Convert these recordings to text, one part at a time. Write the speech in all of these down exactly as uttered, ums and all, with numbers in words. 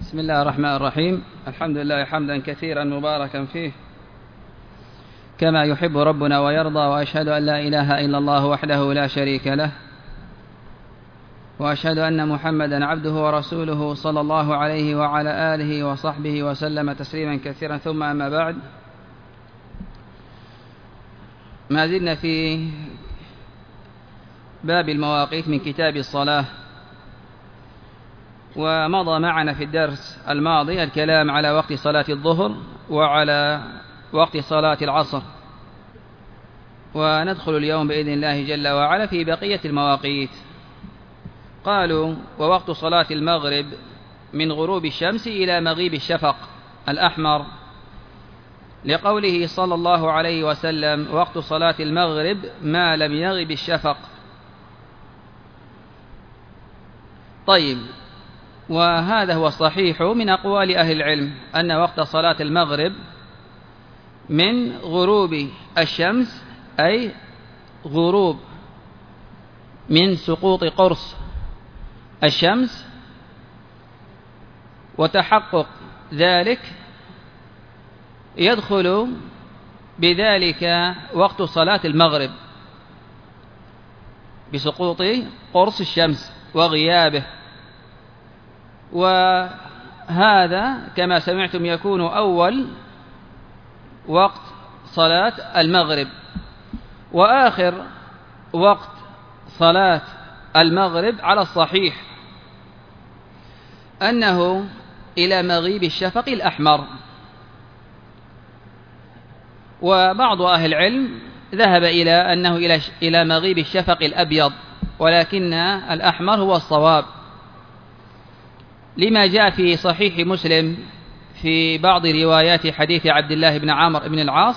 بسم الله الرحمن الرحيم. الحمد لله حمدا كثيرا مباركا فيه كما يحب ربنا ويرضى، وأشهد أن لا إله إلا الله وحده لا شريك له، وأشهد أن محمدا عبده ورسوله صلى الله عليه وعلى آله وصحبه وسلم تسليما كثيرا. ثم أما بعد، ما زلنا في باب المواقيت من كتاب الصلاة، ومضى معنا في الدرس الماضي الكلام على وقت صلاة الظهر وعلى وقت صلاة العصر، وندخل اليوم بإذن الله جل وعلا في بقية المواقيت. قالوا: ووقت صلاة المغرب من غروب الشمس إلى مغيب الشفق الأحمر، لقوله صلى الله عليه وسلم: وقت صلاة المغرب ما لم يغب الشفق. طيب، وهذا هو الصحيح من أقوال أهل العلم، أن وقت صلاة المغرب من غروب الشمس، أي غروب من سقوط قرص الشمس وتحقق ذلك، يدخل بذلك وقت صلاة المغرب بسقوط قرص الشمس وغيابه. وهذا كما سمعتم يكون أول وقت صلاة المغرب، وآخر وقت صلاة المغرب على الصحيح أنه إلى مغيب الشفق الأحمر. وبعض أهل العلم ذهب إلى أنه إلى مغيب الشفق الأبيض، ولكن الأحمر هو الصواب، لما جاء في صحيح مسلم في بعض روايات حديث عبد الله بن عمرو بن العاص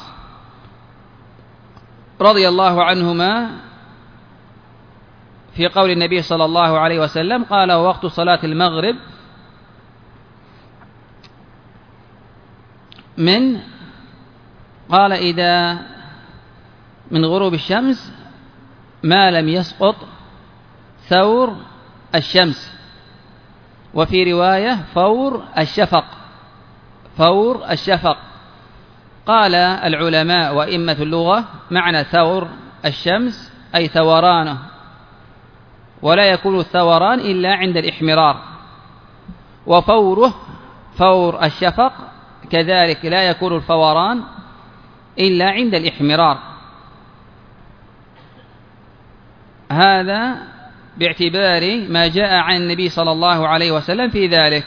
رضي الله عنهما في قول النبي صلى الله عليه وسلم: قال: وقت صلاة المغرب من قال إذا من غروب الشمس ما لم يسقط ثور الشمس، وفي رواية فور الشفق فور الشفق. قال العلماء وإمة اللغة: معنى ثور الشمس أي ثورانه، ولا يكون الثوران إلا عند الإحمرار، وفوره فور الشفق كذلك لا يكون الفوران إلا عند الإحمرار. هذا باعتبار ما جاء عن النبي صلى الله عليه وسلم في ذلك.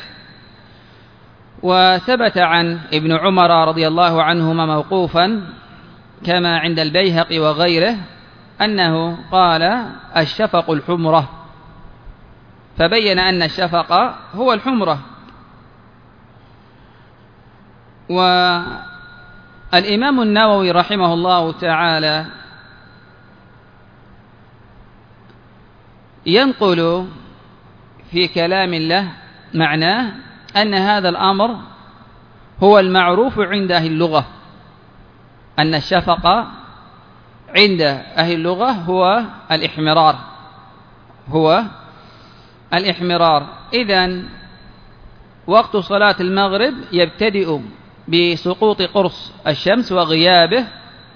وثبت عن ابن عمر رضي الله عنهما موقوفا كما عند البيهقي وغيره أنه قال: الشفق الحمرة، فبين أن الشفق هو الحمرة. والإمام النووي رحمه الله تعالى ينقل في كلام له معناه أن هذا الأمر هو المعروف عند أهل اللغة، أن الشفق عند أهل اللغة هو الإحمرار هو الإحمرار. إذن وقت صلاة المغرب يبتدئ بسقوط قرص الشمس وغيابه،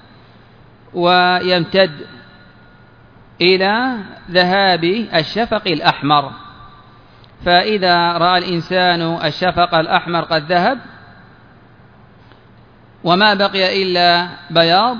ويمتد إلى ذهاب الشفق الأحمر. فإذا رأى الإنسان الشفق الأحمر قد ذهب وما بقي إلا بياض،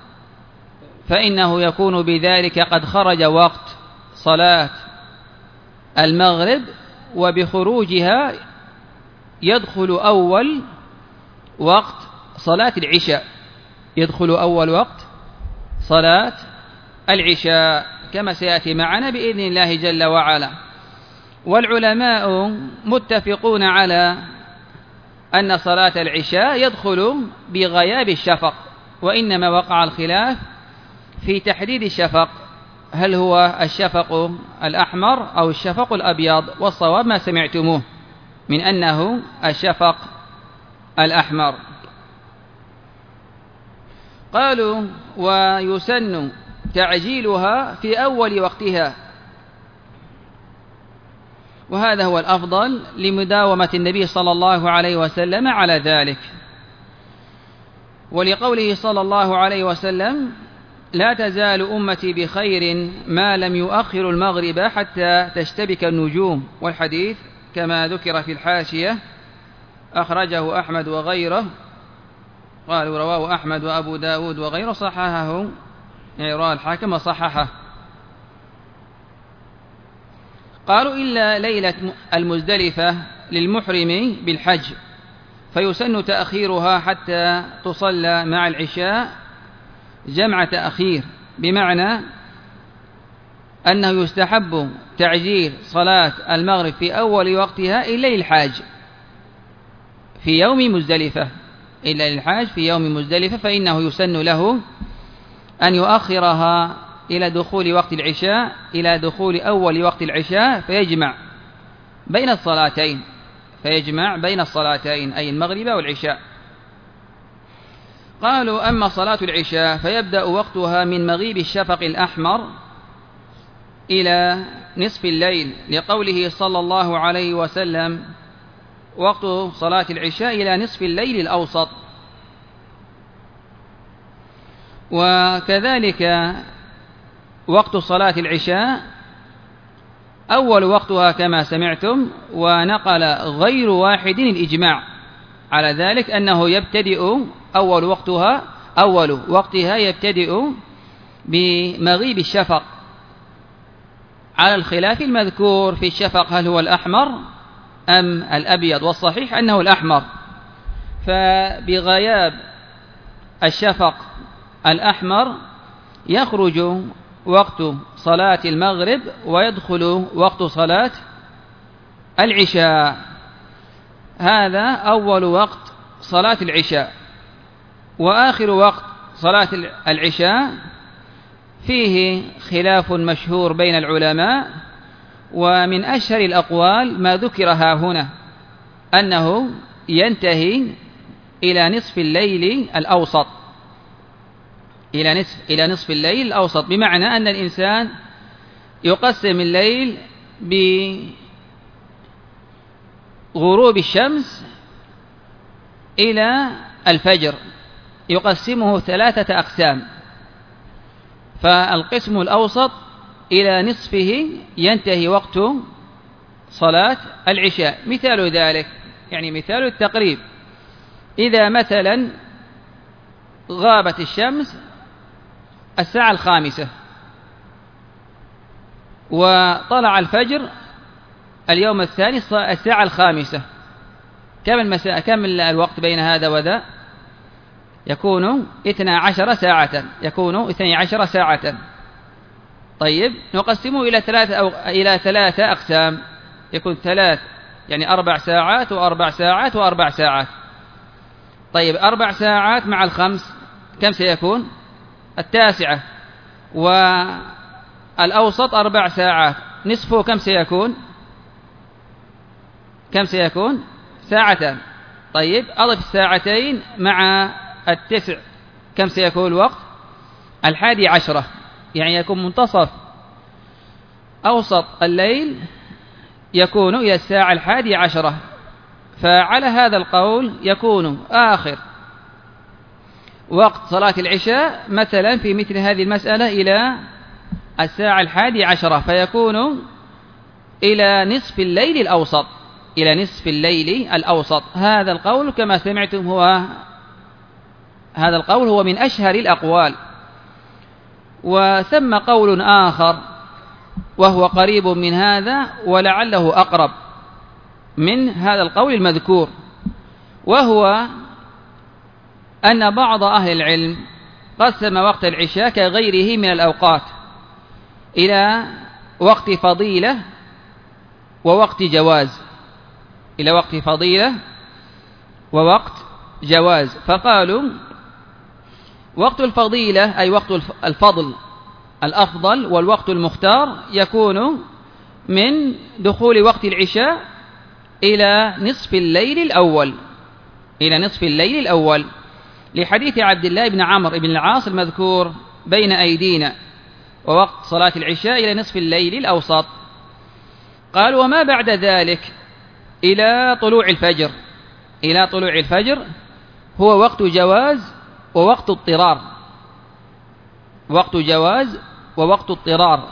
فإنه يكون بذلك قد خرج وقت صلاة المغرب، وبخروجها يدخل أول وقت صلاة العشاء يدخل أول وقت صلاة العشاء كما سيأتي معنا بإذن الله جل وعلا. والعلماء متفقون على أن صلاة العشاء يدخل بغياب الشفق، وإنما وقع الخلاف في تحديد الشفق، هل هو الشفق الأحمر أو الشفق الأبيض، والصواب ما سمعتموه من أنه الشفق الأحمر. قالوا: ويسن تعجيلها في أول وقتها، وهذا هو الأفضل لمداومة النبي صلى الله عليه وسلم على ذلك، ولقوله صلى الله عليه وسلم: لا تزال أمتي بخير ما لم يؤخر المغرب حتى تشتبك النجوم. والحديث كما ذكر في الحاشية أخرجه أحمد وغيره، قالوا رواه أحمد وأبو داود وغيره، صححه يعني رواه الحاكم وصححه. قالوا: إلا ليلة المزدلفة للمحرم بالحج، فيسن تأخيرها حتى تصلى مع العشاء جمع تأخير، بمعنى أنه يستحب تعجيل صلاة المغرب في أول وقتها إلا للحاج في يوم مزدلفة، إلا للحاج في يوم مزدلفة، فإنه يسن له أن يؤخرها إلى دخول وقت العشاء، إلى دخول أول وقت العشاء، فيجمع بين الصلاتين فيجمع بين الصلاتين أي المغرب والعشاء. قالوا: أما صلاة العشاء فيبدأ وقتها من مغيب الشفق الأحمر إلى نصف الليل، لقوله صلى الله عليه وسلم: وقت صلاة العشاء إلى نصف الليل الأوسط. وكذلك وقت صلاة العشاء أول وقتها كما سمعتم، ونقل غير واحد الإجماع على ذلك أنه يبتدئ أول وقتها أول وقتها يبتدئ بمغيب الشفق، على الخلاف المذكور في الشفق هل هو الأحمر أم الأبيض، والصحيح أنه الأحمر. فبغياب الشفق الأحمر يخرج وقت صلاة المغرب ويدخل وقت صلاة العشاء. هذا أول وقت صلاة العشاء. وآخر وقت صلاة العشاء فيه خلاف مشهور بين العلماء، ومن أشهر الأقوال ما ذكر ها هنا أنه ينتهي إلى نصف الليل الأوسط، إلى نصف إلى نصف الليل الأوسط، بمعنى أن الإنسان يقسم الليل بغروب الشمس إلى الفجر، يقسمه ثلاثة أقسام، فالقسم الأوسط إلى نصفه ينتهي وقت صلاة العشاء. مثال ذلك يعني مثال التقريب، إذا مثلا غابت الشمس الساعة الخامسة وطلع الفجر اليوم الثاني الساعة الخامسة، كم المساء كم الوقت بين هذا وذا؟ يكون اثنا عشر ساعة يكون اثني عشر ساعة. طيب نقسمه إلى ثلاثة أو إلى ثلاثة أقسام، يكون ثلاث يعني أربع ساعات وأربع ساعات وأربع ساعات. طيب أربع ساعات مع الخمس كم سيكون؟ التاسعة. والأوسط أربع ساعات، نصفه كم سيكون؟ كم سيكون؟ ساعتان. طيب أضف الساعتين مع التسع كم سيكون الوقت؟ الحادي عشرة، يعني يكون منتصف أوسط الليل يكون إلى الساعة الحادي عشرة. فعلى هذا القول يكون آخر وقت صلاة العشاء مثلا في مثل هذه المسألة إلى الساعة الحادي عشرة، فيكون إلى نصف الليل الأوسط إلى نصف الليل الأوسط. هذا القول كما سمعتم هو هذا القول هو من أشهر الأقوال. وثم قول آخر وهو قريب من هذا ولعله أقرب من هذا القول المذكور، وهو أن بعض أهل العلم قسم وقت العشاء كغيره من الأوقات إلى وقت فضيلة ووقت جواز إلى وقت فضيلة ووقت جواز. فقالوا وقت الفضيلة أي وقت الفضل الأفضل والوقت المختار يكون من دخول وقت العشاء إلى نصف الليل الأول إلى نصف الليل الأول لحديث عبد الله بن عمرو بن العاص المذكور بين أيدينا، ووقت صلاة العشاء إلى نصف الليل الأوسط. قال وما بعد ذلك إلى طلوع الفجر، إلى طلوع الفجر هو وقت جواز ووقت اضطرار، وقت جواز ووقت اضطرار.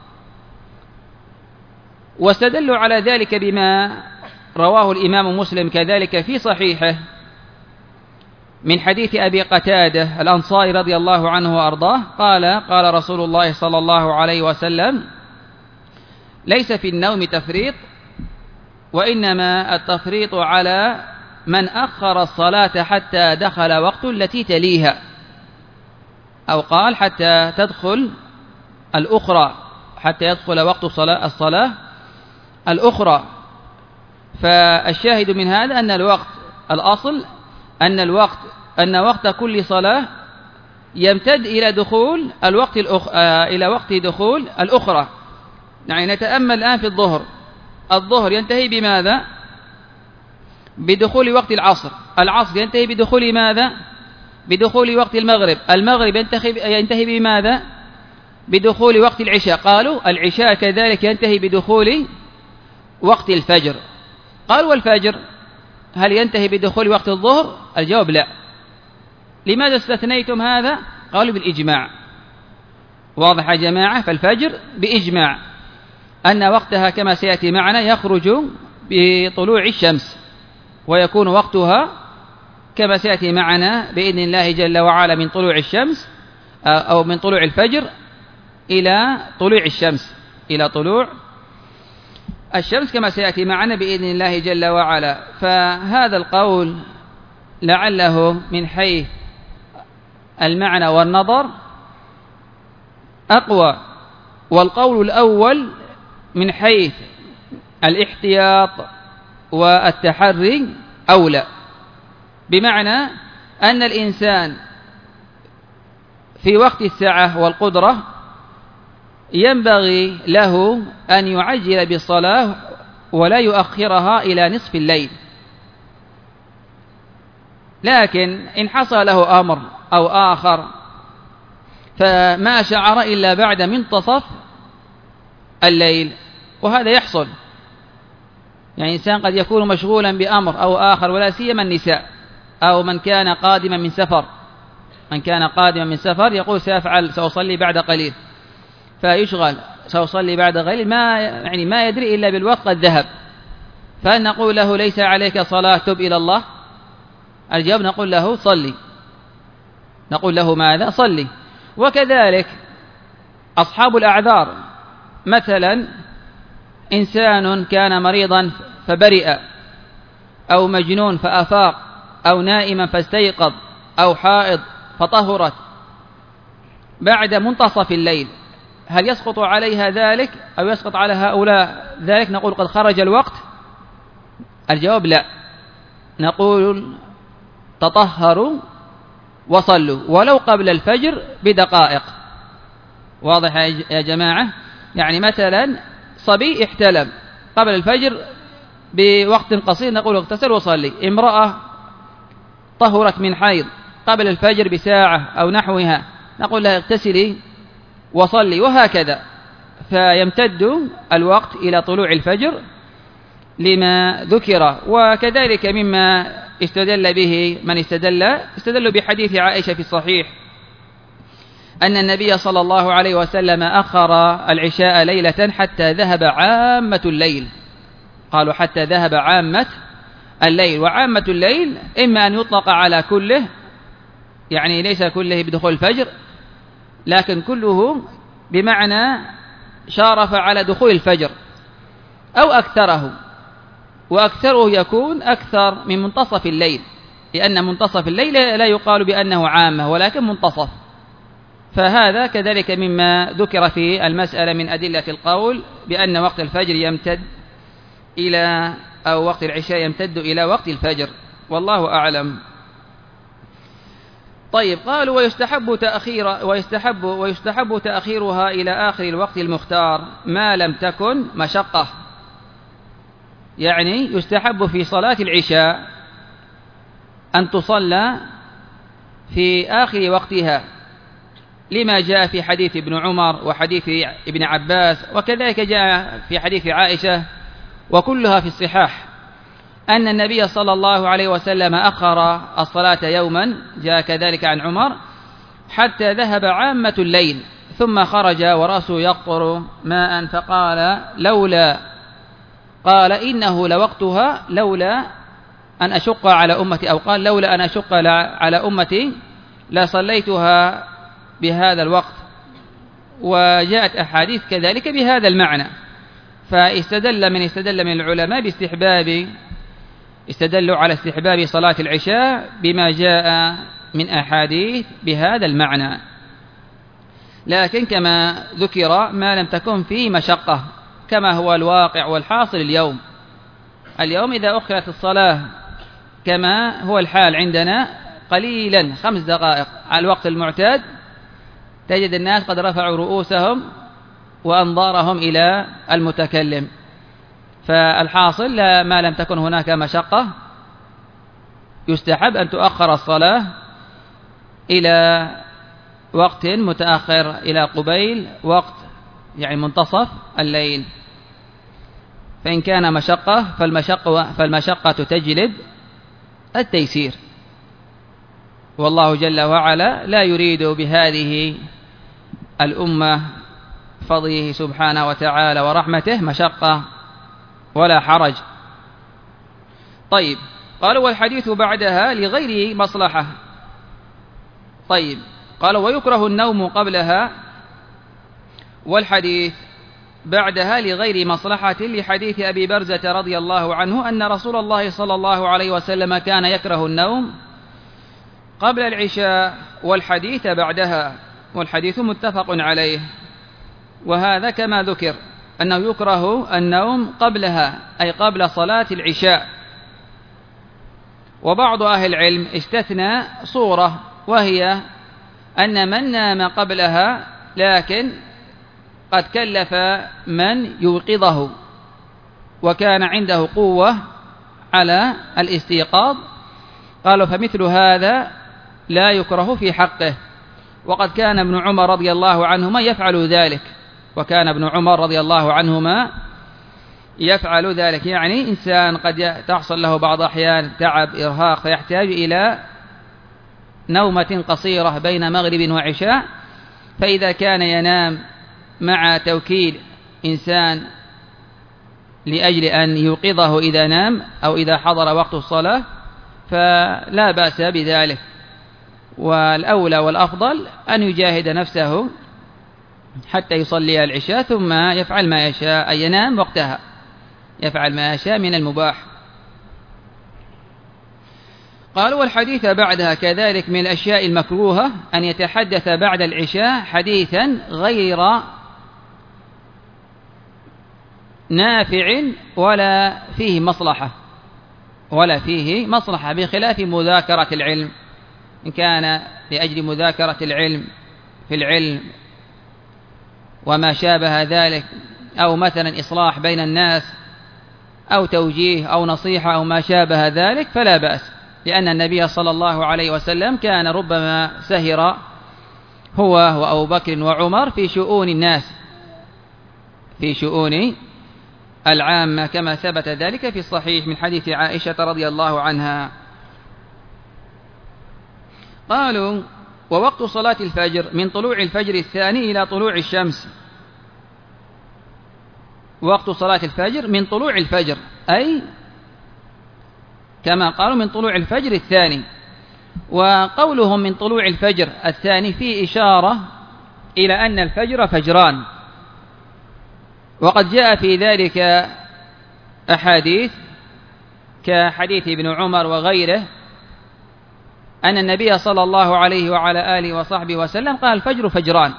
واستدلوا على ذلك بما رواه الإمام مسلم كذلك في صحيحه من حديث أبي قتادة الأنصاري رضي الله عنه وأرضاه قال قال رسول الله صلى الله عليه وسلم: ليس في النوم تفريط، وإنما التفريط على من أخر الصلاة حتى دخل وقت التي تليها، أو قال حتى تدخل الأخرى، حتى يدخل وقت الصلاة, الصلاة الأخرى. فالشاهد من هذا أن الوقت الأصل أن الوقت أن وقت كل صلاة يمتد إلى دخول الوقت الأخ... إلى وقت دخول الأخرى. يعني نتأمل الآن في الظهر، الظهر ينتهي بماذا؟ بدخول وقت العصر، العصر ينتهي بدخول ماذا؟ بدخول وقت المغرب، المغرب ينتهي بماذا؟ بدخول وقت العشاء. قالوا العشاء كذلك ينتهي بدخول وقت الفجر. قالوا والفجر هل ينتهي بدخول وقت الظهر؟ الجواب لا. لماذا استثنيتم هذا؟ قالوا بالإجماع. واضح يا جماعة؟ فالفجر بإجماع أن وقتها كما سيأتي معنا يخرج بطلوع الشمس، ويكون وقتها كما سيأتي معنا بإذن الله جل وعلا من طلوع الشمس أو من طلوع الفجر إلى طلوع الشمس، إلى طلوع الشمس كما سيأتي معنا بإذن الله جل وعلا. فهذا القول لعله من حيث المعنى والنظر أقوى، والقول الأول من حيث الاحتياط والتحري أولى، بمعنى أن الإنسان في وقت السعة والقدرة ينبغي له أن يعجل بالصلاة ولا يؤخرها إلى نصف الليل. لكن إن حصل له أمر أو آخر فما شعر إلا بعد منتصف الليل، وهذا يحصل. يعني إنسان قد يكون مشغولا بأمر أو آخر، ولا سيما النساء أو من كان قادما من سفر، من كان قادما من سفر يقول سأفعل سأصلي بعد قليل، فيشغل سأصلي بعد قليل، ما يعني ما يدري إلا بالوقت قد ذهب. فنقول له ليس عليك صلاة، تب إلى الله. الجواب نقول له صلي، نقول له ماذا؟ صلي. وكذلك أصحاب الأعذار، مثلا إنسان كان مريضا فبرئ، أو مجنون فأفاق، أو نائما فاستيقظ، أو حائض فطهرت بعد منتصف الليل، هل يسقط عليها ذلك أو يسقط على هؤلاء ذلك؟ نقول قد خرج الوقت. الجواب لا، نقول تطهروا وصلوا ولو قبل الفجر بدقائق. واضح يا جماعة؟ يعني مثلا صبي احتلم قبل الفجر بوقت قصير، نقول اغتسل وصلي. امرأة طهرت من حيض قبل الفجر بساعة أو نحوها، نقول لها اغتسلي وصلي، وهكذا. فيمتد الوقت إلى طلوع الفجر لما ذكر. وكذلك مما استدل به من استدل استدلوا بحديث عائشة في الصحيح أن النبي صلى الله عليه وسلم أخر العشاء ليلة حتى ذهب عامة الليل. قالوا حتى ذهب عامة الليل، وعامة الليل إما أن يطلق على كله، يعني ليس كله بدخول الفجر، لكن كله بمعنى شارف على دخول الفجر، أو أكثره، وأكثره يكون أكثر من منتصف الليل، لأن منتصف الليل لا يقال بأنه عامة ولكن منتصف. فهذا كذلك مما ذكر في المسألة من أدلة القول بأن وقت الفجر يمتد إلى أو وقت العشاء يمتد إلى وقت الفجر، والله أعلم. طيب، قالوا ويستحب تأخير ويستحب ويستحب تأخيرها إلى آخر الوقت المختار ما لم تكن مشقة. يعني يستحب في صلاة العشاء أن تصلى في آخر وقتها لما جاء في حديث ابن عمر وحديث ابن عباس، وكذلك جاء في حديث عائشة وكلها في الصحاح، أن النبي صلى الله عليه وسلم أخر الصلاة يوما، جاء كذلك عن عمر، حتى ذهب عامة الليل ثم خرج ورأسه يقطر ماء فقال لولا قال إنه لوقتها لولا أن أشق على أمتي، أو قال لولا أن أشق على أمتي لصليتها بهذا الوقت. وجاءت أحاديث كذلك بهذا المعنى، فاستدل من استدل من العلماء باستحباب استدلوا على استحباب صلاة العشاء بما جاء من أحاديث بهذا المعنى. لكن كما ذكر ما لم تكن فيه مشقة، كما هو الواقع والحاصل اليوم. اليوم إذا أخرت الصلاة كما هو الحال عندنا قليلا خمس دقائق على الوقت المعتاد، تجد الناس قد رفعوا رؤوسهم وأنظارهم إلى المتكلم. فالحاصل ما لم تكن هناك مشقة يستحب أن تؤخر الصلاة إلى وقت متأخر، إلى قبيل وقت يعني منتصف الليل. فإن كان مشقة فالمشقة, فالمشقة تجلب التيسير، والله جل وعلا لا يريد بهذه الأمة فضله سبحانه وتعالى ورحمته مشقة ولا حرج. طيب، قالوا والحديث بعدها لغير مصلحة. طيب، قالوا ويكره النوم قبلها والحديث بعدها لغير مصلحة، لحديث أبي برزة رضي الله عنه أن رسول الله صلى الله عليه وسلم كان يكره النوم قبل العشاء والحديث بعدها، والحديث متفق عليه. وهذا كما ذكر أنه يكره النوم قبلها أي قبل صلاة العشاء. وبعض أهل العلم استثنى صورة، وهي أن من نام قبلها لكن قد كلف من يوقظه وكان عنده قوة على الاستيقاظ، قالوا فمثل هذا لا يكره في حقه. وقد كان ابن عمر رضي الله عنهما يفعل ذلك، وكان ابن عمر رضي الله عنهما يفعل ذلك، يعني إنسان قد تحصل له بعض أحيان تعب إرهاق فيحتاج إلى نومة قصيرة بين مغرب وعشاء، فإذا كان ينام مع توكيل إنسان لأجل أن يوقظه إذا نام أو إذا حضر وقت الصلاة فلا بأس بذلك. والأولى والأفضل أن يجاهد نفسه حتى يصلي العشاء ثم يفعل ما يشاء، أي ينام وقتها، يفعل ما يشاء من المباح. قالوا والحديث بعدها كذلك من الأشياء المكروهة أن يتحدث بعد العشاء حديثا غير نافع ولا فيه مصلحة ولا فيه مصلحة، بخلاف مذاكرة العلم. إن كان لأجل مذاكرة العلم في العلم وما شابه ذلك، أو مثلا إصلاح بين الناس أو توجيه أو نصيحة أو ما شابه ذلك، فلا بأس، لأن النبي صلى الله عليه وسلم كان ربما سهر هو وأبو بكر وعمر في شؤون الناس، في شؤون العامة، كما ثبت ذلك في الصحيح من حديث عائشة رضي الله عنها. قالوا ووقت صلاة الفجر من طلوع الفجر الثاني إلى طلوع الشمس. وقت صلاة الفجر من طلوع الفجر، أي كما قالوا من طلوع الفجر الثاني. وقولهم من طلوع الفجر الثاني فيه إشارة إلى أن الفجر فجران، وقد جاء في ذلك أحاديث كحديث ابن عمر وغيره أن النبي صلى الله عليه وعلى آله وصحبه وسلم قال الفجر فجران.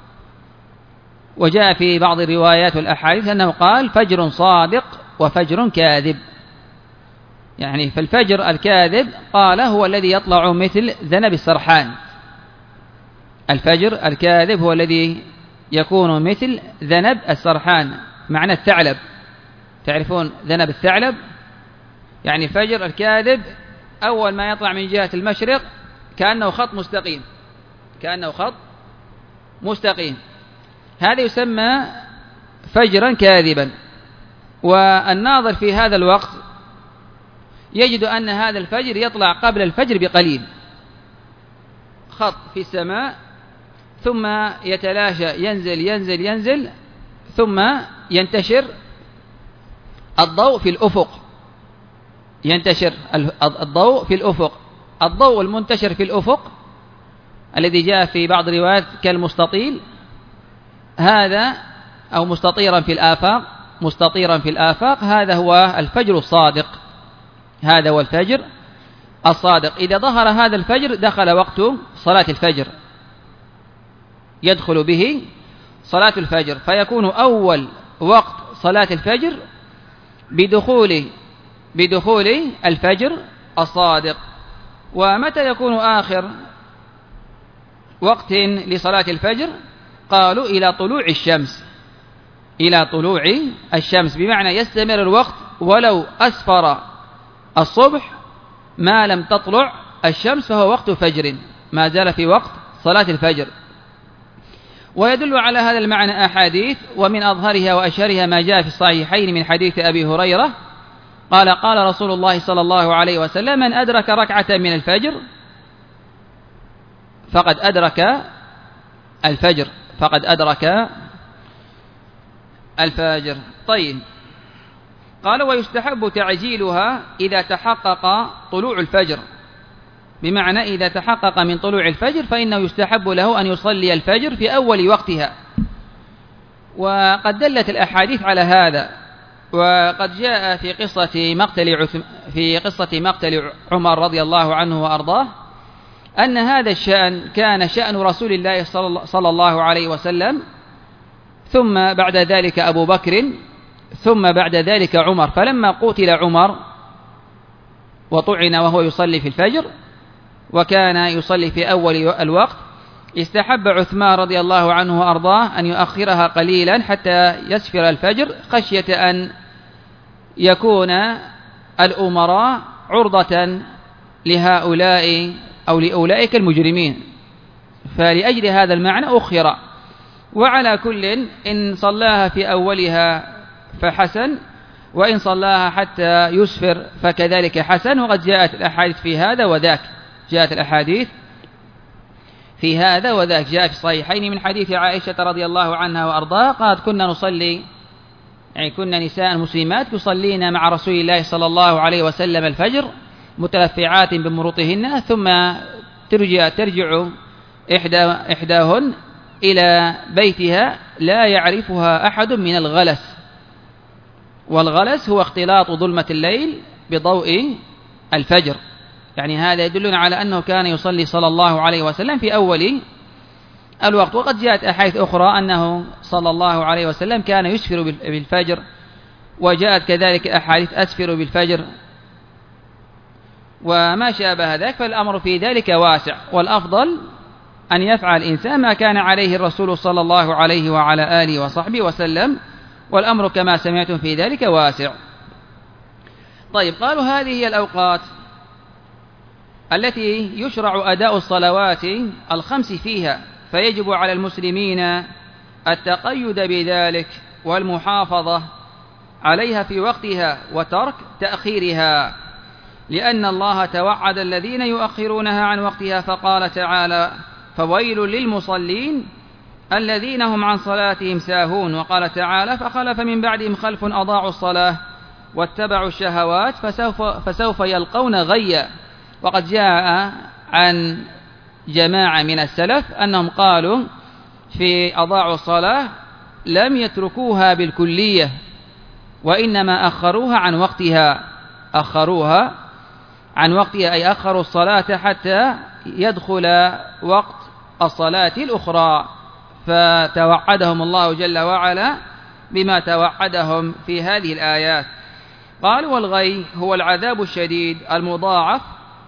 وجاء في بعض الروايات والأحاديث أنه قال فجر صادق وفجر كاذب، يعني فالفجر الكاذب قال هو الذي يطلع مثل ذنب السرحان، الفجر الكاذب هو الذي يكون مثل ذنب السرحان، معنى الثعلب، تعرفون ذنب الثعلب؟ يعني الفجر الكاذب أول ما يطلع من جهة المشرق كأنه خط مستقيم، كأنه خط مستقيم، هذا يسمى فجرا كاذبا. والناظر في هذا الوقت يجد أن هذا الفجر يطلع قبل الفجر بقليل، خط في السماء ثم يتلاشى، ينزل ينزل ينزل ثم ينتشر الضوء في الأفق، ينتشر الضوء في الأفق. الضوء المنتشر في الأفق الذي جاء في بعض الروايات كالمستطيل، هذا أو مستطيرا في الآفاق، مستطيرا في الآفاق، هذا هو الفجر الصادق، هذا هو الفجر الصادق. إذا ظهر هذا الفجر دخل وقت صلاة الفجر، يدخل به صلاة الفجر، فيكون أول وقت صلاة الفجر بدخول بدخول الفجر الصادق. ومتى يكون آخر وقت لصلاة الفجر؟ قالوا إلى طلوع الشمس، إلى طلوع الشمس، بمعنى يستمر الوقت ولو أسفر الصبح ما لم تطلع الشمس فهو وقت فجر، ما زال في وقت صلاة الفجر. ويدل على هذا المعنى أحاديث، ومن أظهرها وأشهرها ما جاء في الصحيحين من حديث أبي هريرة قال قال رسول الله صلى الله عليه وسلم: من أدرك ركعة من الفجر فقد أدرك الفجر، فقد أدرك الفجر. طيب، قال: ويستحب تعجيلها إذا تحقق طلوع الفجر، بمعنى إذا تحقق من طلوع الفجر فإنه يستحب له أن يصلي الفجر في أول وقتها. وقد دلت الأحاديث على هذا، وقد جاء في قصة مقتل عثم في قصة مقتل عمر رضي الله عنه وأرضاه أن هذا الشأن كان شأن رسول الله صلى الله عليه وسلم، ثم بعد ذلك أبو بكر، ثم بعد ذلك عمر. فلما قتل عمر وطعن وهو يصلي في الفجر وكان يصلي في أول الوقت، استحب عثمان رضي الله عنه وأرضاه أن يؤخرها قليلا حتى يسفر الفجر، خشية أن يكون الأمراء عرضة لهؤلاء أو لأولئك المجرمين، فلأجل هذا المعنى أخر. وعلى كل إن صلاها في أولها فحسن، وإن صلاها حتى يسفر فكذلك حسن. وقد جاءت الأحاديث في هذا وذاك، جاءت الأحاديث في هذا وذاك. جاء في الصحيحين من حديث عائشة رضي الله عنها وأرضاها قالت: كنا نصلي، يعني كنا نساء مسلمات يصلين مع رسول الله صلى الله عليه وسلم الفجر متلفعات بمروطهن، ثم ترجع ترجع إحدى إحداهن إلى بيتها لا يعرفها أحد من الغلس، والغلس هو اختلاط ظلمة الليل بضوء الفجر. يعني هذا يدلنا على أنه كان يصلي صلى الله عليه وسلم في أول الوقت. وقد جاءت أحاديث أخرى أنه صلى الله عليه وسلم كان يسفر بالفجر، وجاءت كذلك أحاديث أسفر بالفجر وما شابه ذلك. فالأمر في ذلك واسع، والأفضل أن يفعل الإنسان ما كان عليه الرسول صلى الله عليه وعلى آله وصحبه وسلم، والأمر كما سمعتم في ذلك واسع. طيب، قالوا هذه هي الأوقات التي يشرع أداء الصلوات الخمس فيها، فيجب على المسلمين التقيد بذلك والمحافظة عليها في وقتها وترك تأخيرها، لأن الله توعد الذين يؤخرونها عن وقتها فقال تعالى: فويل للمصلين الذين هم عن صلاتهم ساهون. وقال تعالى: فخلف من بعدهم خلف أضاعوا الصلاة واتبعوا الشهوات فسوف, فسوف يلقون غيا. وقد جاء عن جماعة من السلف أنهم قالوا في أضاعوا الصلاة لم يتركوها بالكلية، وإنما أخروها عن وقتها، أخروها عن وقتها أي أخروا الصلاة حتى يدخل وقت الصلاة الأخرى، فتوعدهم الله جل وعلا بما توعدهم في هذه الآيات. قال: والغي هو العذاب الشديد المضاعف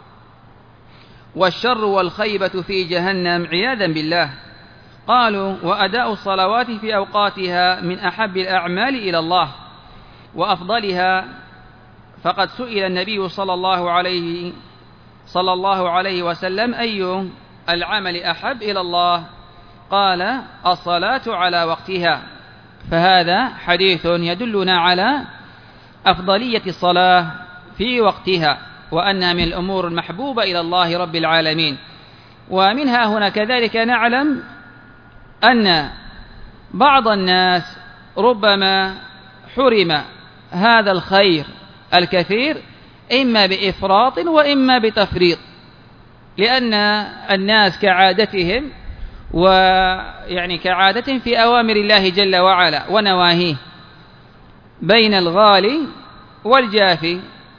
والشر والخيبة في جهنم عياذا بالله. قالوا: وأداء الصلوات في أوقاتها من أحب الأعمال إلى الله وأفضلها، فقد سئل النبي صلى الله عليه صلى الله عليه وسلم: أي العمل أحب إلى الله؟ قال الصلاة على وقتها. فهذا حديث يدلنا على أفضلية الصلاة في وقتها، وأنها من الأمور المحبوبة إلى الله رب العالمين. ومنها هنا كذلك نعلم أن بعض الناس ربما حرم هذا الخير الكثير إما بإفراط وإما بتفريط، لأن الناس كعادتهم ويعني كعادة في أوامر الله جل وعلا ونواهيه بين الغالي والجافي،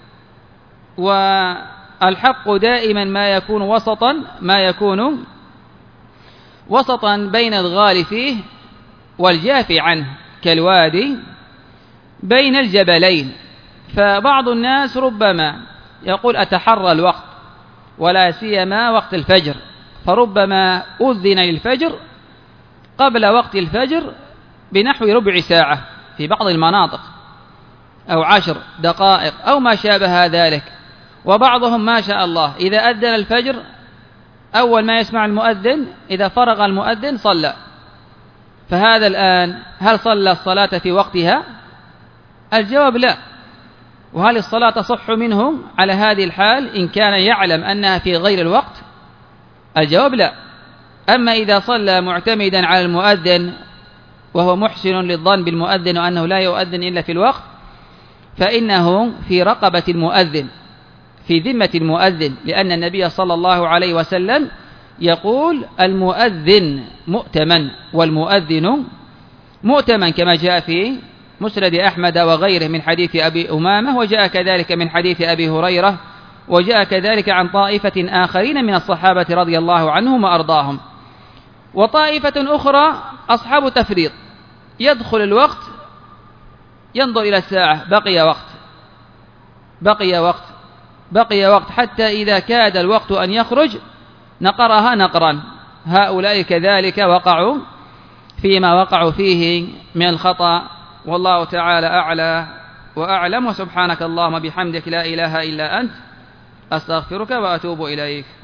والحق دائما ما يكون وسطا ما يكون وسطا بين الغالي فيه والجافي عنه، كالوادي بين الجبلين. فبعض الناس ربما يقول أتحرى الوقت ولا سيما وقت الفجر، فربما أذن للفجر قبل وقت الفجر بنحو ربع ساعة في بعض المناطق، أو عشر دقائق أو ما شابه ذلك. وبعضهم ما شاء الله إذا أذن الفجر أول ما يسمع المؤذن إذا فرغ المؤذن صلى. فهذا الآن هل صلى الصلاة في وقتها؟ الجواب لا. وهل الصلاة تصح منه على هذه الحال إن كان يعلم أنها في غير الوقت؟ الجواب لا. أما إذا صلى معتمدا على المؤذن وهو محسن للظن بالمؤذن وأنه لا يؤذن إلا في الوقت، فإنه في رقبة المؤذن، في ذمة المؤذن، لأن النبي صلى الله عليه وسلم يقول المؤذن مؤتمن والمؤذن مؤتمن، كما جاء في مسند أحمد وغيره من حديث أبي أمامة، وجاء كذلك من حديث أبي هريرة، وجاء كذلك عن طائفة آخرين من الصحابة رضي الله عنهم وأرضاهم. وطائفة أخرى أصحاب تفريط، يدخل الوقت ينظر إلى الساعة بقي وقت بقي وقت بقي وقت حتى إذا كاد الوقت أن يخرج نقرها نقرا. هؤلاء كذلك وقعوا فيما وقعوا فيه من الخطأ، والله تعالى أعلى وأعلم. وسبحانك اللهم بحمدك لا إله إلا أنت أستغفرك وأتوب إليك.